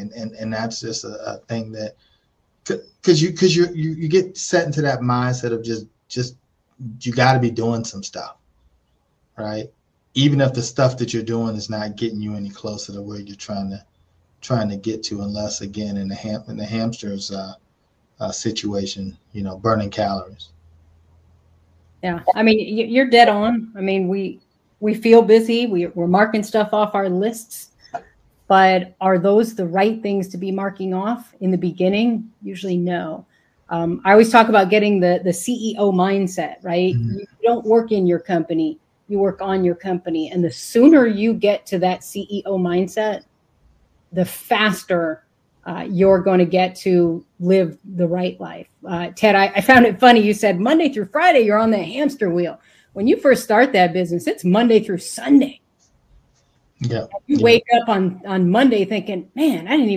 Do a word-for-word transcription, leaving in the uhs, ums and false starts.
and and and that's just a, a thing that because you because you, you you get set into that mindset of just just you got to be doing some stuff, right? Even if the stuff that you're doing is not getting you any closer to where you're trying to trying to get to, unless again in the ham in the hamsters uh, uh, situation, you know, burning calories. Yeah, I mean, you're dead on. I mean, we we feel busy. We, we're marking stuff off our lists, but are those the right things to be marking off in the beginning? Usually, no. Um, I always talk about getting the the C E O mindset, right? Mm-hmm. You don't work in your company, you work on your company, and the sooner you get to that C E O mindset, the faster uh, you're going to get to live the right life. Uh, Ted, I, I found it funny. You said Monday through Friday, you're on the hamster wheel. When you first start that business, it's Monday through Sunday. Yeah. You yeah. wake up on, on Monday thinking, man, I didn't even